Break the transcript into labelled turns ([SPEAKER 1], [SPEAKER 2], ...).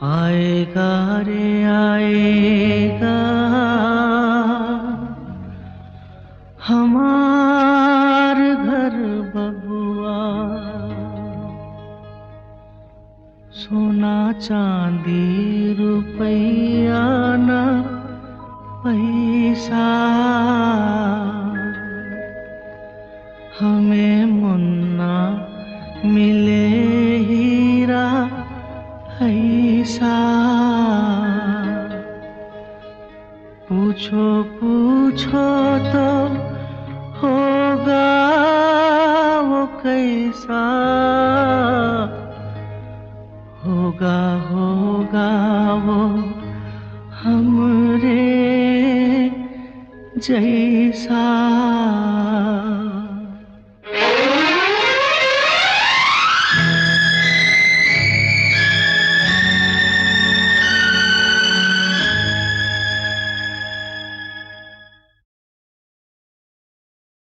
[SPEAKER 1] आएगा रे आएगा हमार घर बबुआ। सोना चांदी रुपया ना पैसा, हमें मुन्ना मिले हीरा ऐसा। पूछो पूछो तो होगा वो कैसा, होगा होगा वो हमरे जैसा।